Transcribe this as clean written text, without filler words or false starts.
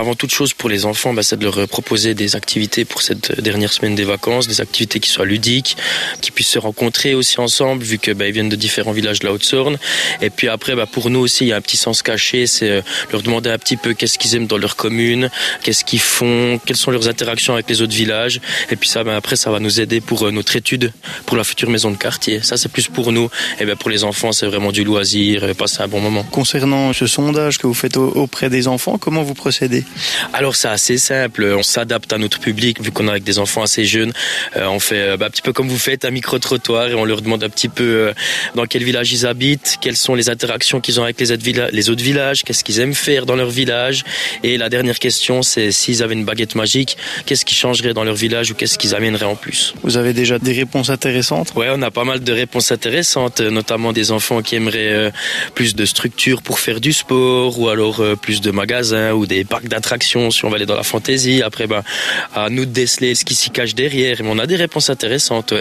avant toute chose pour les enfants, c'est de leur proposer des activités pour cette dernière semaine des vacances, des activités qui soient ludiques, qui puissent se rencontrer aussi ensemble, vu que ils viennent de différents villages de la Haute-Saône. Et puis après, pour nous aussi, il y a un petit sens caché, c'est leur demander un petit peu qu'est-ce qu'ils aiment dans leur commune, qu'est-ce qu'ils font, quelles sont leurs interactions avec les autres villages. Et puis ça, après, ça va nous aider pour notre étude, pour la future maison de quartier. Ça, c'est plus pour nous. Et pour les enfants, c'est vraiment du loisir, passer un bon moment. Concernant ce sondage que vous faites auprès des enfants, comment vous procédez ? Alors, c'est assez simple. On s'adapte à notre public, vu qu'on a avec des enfants assez jeunes. On fait un petit peu comme vous faites, un micro-trottoir, et on leur demande un petit peu dans quel village ils habitent, quelles sont les interactions qu'ils ont avec les autres villages, qu'est-ce qu'ils aiment faire dans leur village. Et la dernière question, c'est s'ils avaient une baguette magique, qu'est-ce qui changerait dans leur village ou qu'est-ce qu'ils amèneraient en plus. Vous avez déjà des réponses intéressantes ? Ouais, on a pas mal de réponses intéressantes, notamment des enfants qui aimeraient plus de structures pour faire du sport, ou alors plus de magasins ou des parcs d'attractions si on va aller dans la fantaisie. Après, à nous de déceler ce qui s'y cache derrière. Mais on a des réponses intéressantes. Ouais.